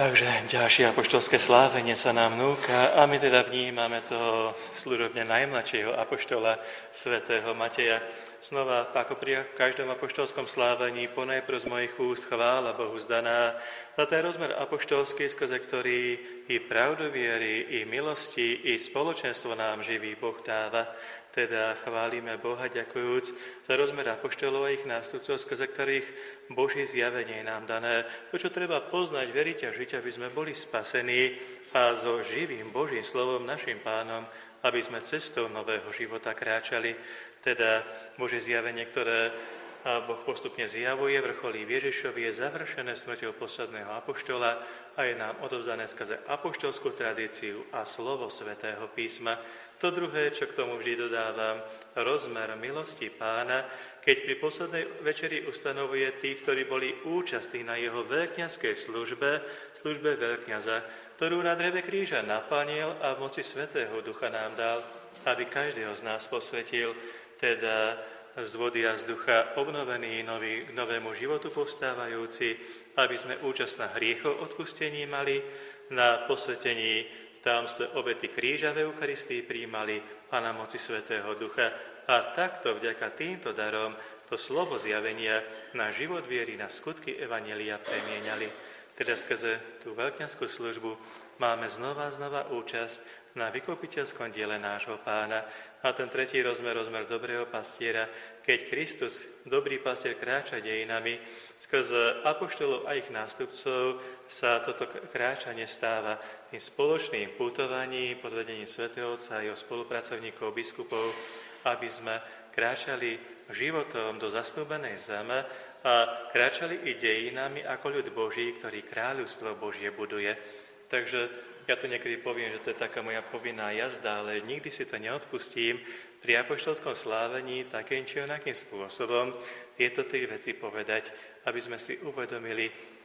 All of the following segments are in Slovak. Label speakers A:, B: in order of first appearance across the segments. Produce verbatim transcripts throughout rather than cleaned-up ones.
A: Takže ďalšie apoštolské slávenie sa nám núka a my teda vnímame toho služobne najmladšieho apoštola svätého Mateja. Znova, ako pri každom apoštolskom slávení, ponajprv z mojich úst chvála Bohu zdaná za ten rozmer apoštolský, skrze ktorý i pravdu viery, i milosti, i spoločenstvo nám živý Boh dáva. Teda chválime Boha, ďakujúc za rozmer apoštolov a ich nástupcov, skrze ktorých Božie zjavenie je nám dané. To, čo treba poznať, veriť a žiť, aby sme boli spasení a so živým Božím slovom, našim Pánom, aby sme cestou nového života kráčali. Teda Božie zjavenie, ktoré Boh postupne zjavuje, vrcholí v Ježišovi, je završené smrťou posledného apoštola a je nám odovzdané skrze apoštolskú tradíciu a slovo svätého písma. To druhé, čo k tomu vždy dodávam, rozmer milosti Pána, keď pri poslednej večeri ustanovuje tých, ktorí boli účastní na jeho veľkňazskej službe, službe veľkňaza, ktorú na dreve kríža naplnil a v moci Svätého Ducha nám dal, aby každého z nás posvetil, teda z vody a z ducha obnovený nový, k novému životu povstávajúci, aby sme účasť na hriechov odpustení mali, na posvetení v tajomstve obety kríža v Eucharistii prijímali a na moci Svätého Ducha. A takto vďaka týmto darom to slovo zjavenia na život viery, na skutky evanjelia premieniali. Teda skrze tú veľkňazskú službu máme znova a znova účasť na vykupiteľskom diele nášho Pána. A ten tretí rozmer, rozmer dobrého pastiera, keď Kristus, dobrý pastier, kráča dejinami, skrze apoštolov a ich nástupcov sa toto kráčanie stáva tým spoločným putovaním pod vedením Svätého Otca a jeho spolupracovníkov, biskupov, aby sme kráčali životom do zasnúbenej zeme a kráčali i dejinami ako ľud Boží, ktorý kráľovstvo Božie buduje. Takže ja tu niekedy poviem, že to je taká moja povinná jazda, ale nikdy si to neodpustím pri apoštolskom slávení takým či onakým spôsobom tieto tri veci povedať, aby sme si uvedomili,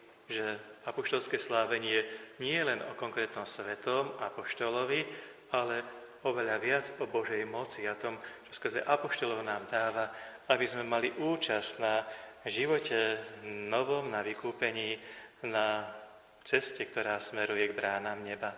A: že apoštolské slávenie nie je len o konkrétnom svetom apoštolovi, ale oveľa viac o Božej moci a tom, čo skrze apoštolov nám dáva, aby sme mali účasť na živote novom, na vykúpení, na ceste, ktorá smeruje k bránam neba.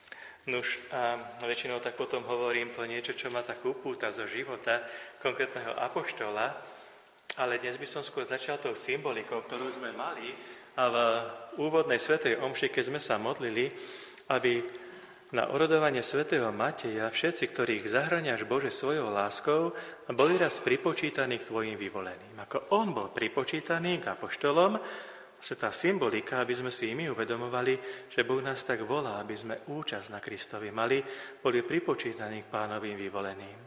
A: Nuž a väčšinou tak potom hovorím to niečo, čo ma tak upúta zo života konkrétneho apoštola, ale dnes by som skôr začal tou symbolikou, ktorú sme mali a v úvodnej svätej omši, keď sme sa modlili, aby na orodovanie svätého Mateja všetci, ktorých zahraniaš Bože svojou láskou, boli raz pripočítaní k tvojim vyvoleným. Ako on bol pripočítaný k apoštolom, tá symbolika, aby sme si my uvedomovali, že Boh nás tak volá, aby sme účasť na Kristovi mali, boli pripočítaní k Pánovým vyvoleným.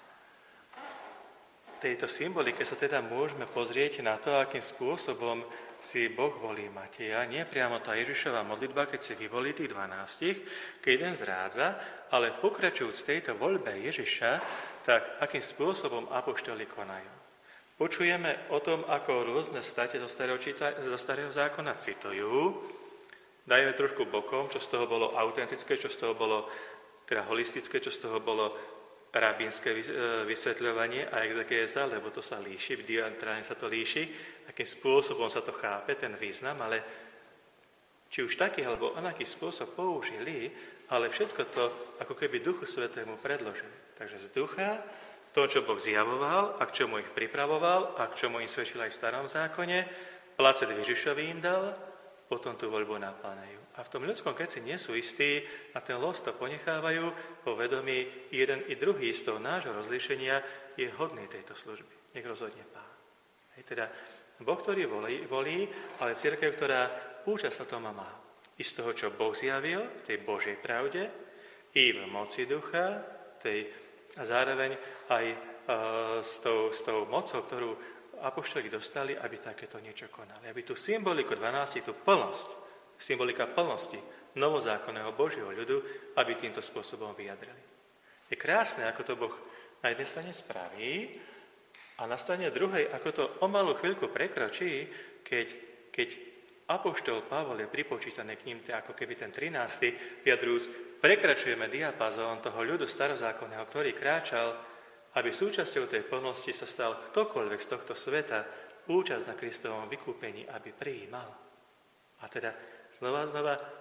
A: V tejto symbolike sa teda môžeme pozrieť na to, akým spôsobom si Boh volí Mateja. Nie priamo tá Ježišova modlitba, keď si vyvolí tých dvanástich, keď jeden zrádza, ale pokračujúc tejto voľbe Ježiša, tak akým spôsobom apoštoli konajú. Počujeme o tom, ako rôzne state zo starého, číta, zo starého zákona citujú. Dajme trošku bokom, čo z toho bolo autentické, čo z toho bolo teda holistické, čo z toho bolo rabínske vysvetľovanie a exegéza, lebo to sa líši, v diantráne sa to líši, akým spôsobom sa to chápe, ten význam, ale či už taký alebo onaký spôsob použili, ale všetko to ako keby Duchu Svätému predložili. Takže z ducha, to, čo Boh zjavoval a k čomu ich pripravoval a k čomu im svedčil aj v starom zákone, placet Ježišovi im dal, potom tú voľbu naplňajú. A v tom ľudskom, keď si nie sú istí a ten los to ponechávajú, po vedomí jeden i druhý z toho nášho rozlíšenia je hodný tejto služby. Nech rozhodne Pán. Hej, teda Boh, ktorý volí, volí, ale cirkev, ktorá účasť na tom má. I z toho, čo Boh zjavil, tej Božej pravde, i v moci ducha, tej a zároveň aj e, s, tou, s tou mocou, ktorú apoštoli dostali, aby takéto niečo konali. Aby tú symboliku dvanástich, tú plnosť, symbolika plnosti novozákonného Božieho ľudu, aby týmto spôsobom vyjadrili. Je krásne, ako to Boh na jednej strane spraví a na strane druhej, ako to o malú chvíľku prekročí, keď, keď apoštol Pavol je pripočítaný k ním, ako keby ten trinásty, vyjadrujúc, prekračujeme diapazón toho ľudu starozákonného, ktorý kráčal, aby súčasťou tej plnosti sa stal ktokoľvek z tohto sveta, účasť na Kristovom vykúpení, aby prijímal. A teda znova znova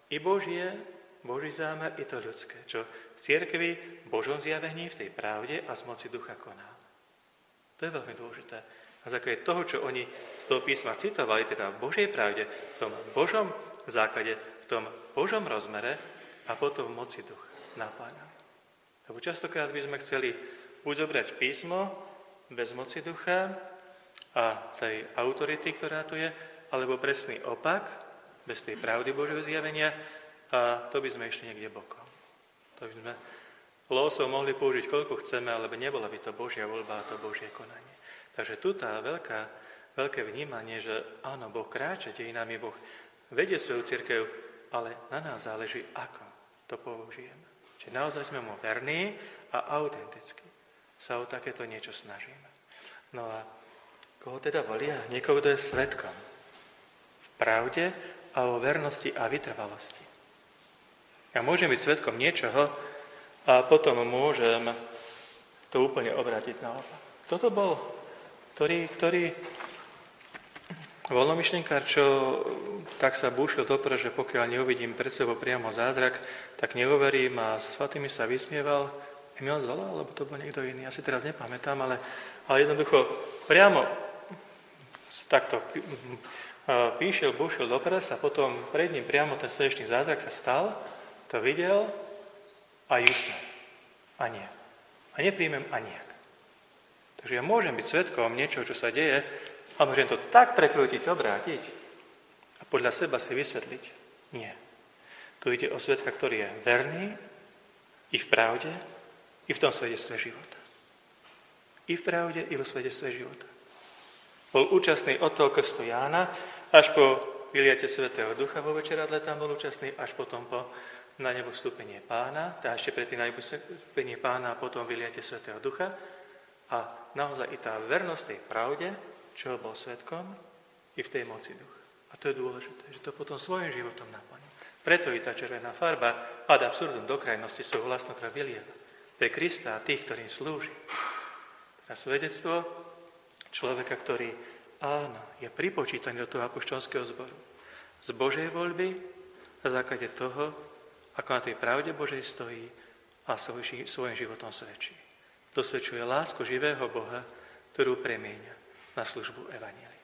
A: I Božie, Boží zámer, i to ľudské, čo v cirkvi, v Božom zjavení, v tej pravde a z moci ducha koná. To je veľmi dôležité. A základe toho, čo oni z toho písma citovali, teda v Božej pravde, v tom Božom základe, v tom Božom rozmere a potom v moci ducha napáňali. Lebo častokrát by sme chceli buď zobrať písmo bez moci ducha a tej autority, ktorá tu je, alebo presný opak, bez tej pravdy Božieho zjavenia, a to by sme išli niekde bokom. To by sme losov mohli použiť koľko chceme, ale nebola by to Božia voľba a to Božie konanie. Takže tu tá veľká, veľké vnímanie, že áno, Boh kráča dejinami, Boh vedie svoju cirkev, ale na nás záleží, ako to použijeme. Čiže naozaj sme mu verní a autenticky sa o takéto niečo snažíme. No a koho teda volia? Niekoho, kto je svedkom v pravde a o vernosti a vytrvalosti. Ja môžem byť svedkom niečoho a potom môžem to úplne obrátiť naopak. Kto to bol? Ktorý, ktorý voľnomyšlenkár, čo tak sa búšil dopredu, že pokiaľ neuvidím pred sebou priamo zázrak, tak neuverím a svatými sa vysmieval. Emil Zola, alebo to bol niekto iný, ja si teraz nepamätám, ale, ale jednoducho priamo takto píšil, búšil dopredu a potom pred ním priamo ten slnečný zázrak sa stal, to videl a jusme. A nie. A nepríjmem a nejak. Takže ja môžem byť svedkom niečoho, čo sa deje, a môžem to tak prekrútiť, obrátiť a podľa seba si vysvetliť. Nie. Tu ide o svedka, ktorý je verný i v pravde, i v tom svedectve života. I v pravde, i vo svedectve života. Bol účastný od toho krstu Jána, až po vyliate Svätého Ducha vo večeradle, tam bol účastný, až potom po na nebo vstúpenie Pána, teda ešte predtým na nebo vstúpenie Pána a potom vyliate Svätého Ducha. A naozaj i tá vernosť tej pravde, čo bol svedkom, i v tej moci ducha. A to je dôležité, že to potom svojím životom naplní. Preto i tá červená farba ad absurdum do krajnosti svoju vlastnú krv vylieva. Pre Krista a tých, ktorým slúži. Teda svedectvo človeka, ktorý, áno, je pripočítaný do toho apoštolského zboru. Z Božej voľby na základe toho, ako na tej pravde Božej stojí a svoj, svojím životom svedčí. Dosvedčuje lásku živého Boha, ktorú premieňa na službu evanjelia.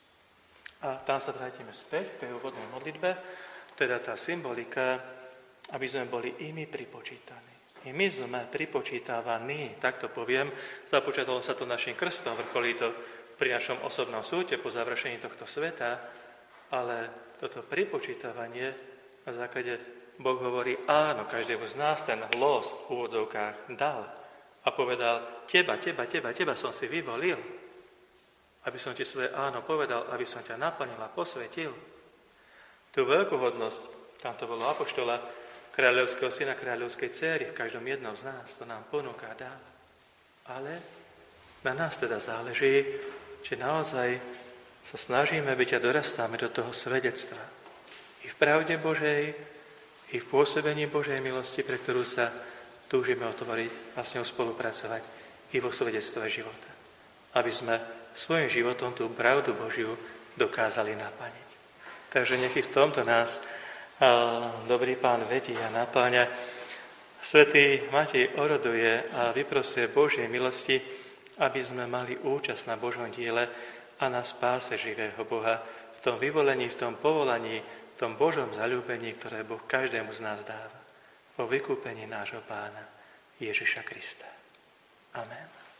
A: A tam sa vrátime späť k tej úvodnej modlitbe, teda tá symbolika, aby sme boli imi pripočítaní. I my sme pripočítavaní, tak to poviem, započatalo sa to našim krstom, vrcholí to pri našom osobnom súte po završení tohto sveta, ale toto pripočítavanie na základe Boh hovorí, áno, každému z nás ten los v úvodzovkách dal a povedal, teba, teba, teba, teba som si vyvolil, aby som ti svoje áno povedal, aby som ťa naplnil a posvetil. Tú veľkú hodnosť, tam to bolo apoštola, kráľovského syna, kráľovskej dcéry, v každom jednom z nás, to nám ponúka dá. Ale na nás teda záleží, či naozaj sa snažíme byť a dorastáme do toho svedectva. I v pravde Božej, i v pôsobení Božej milosti, pre ktorú sa túžime otvoriť a s ňou spolupracovať i vo svedectve života. Aby sme svojim životom tú pravdu Božiu dokázali naplniť. Takže nech i v tomto nás a, dobrý Pán vedí a napáňa. Svätý Matej oroduje a vyprosuje Božej milosti, aby sme mali účasť na Božom diele a na spáse živého Boha, v tom vyvolení, v tom povolaní, v tom Božom zaľúbení, ktoré Boh každému z nás dáva. Po vykúpení nášho Pána Ježiša Krista. Amen.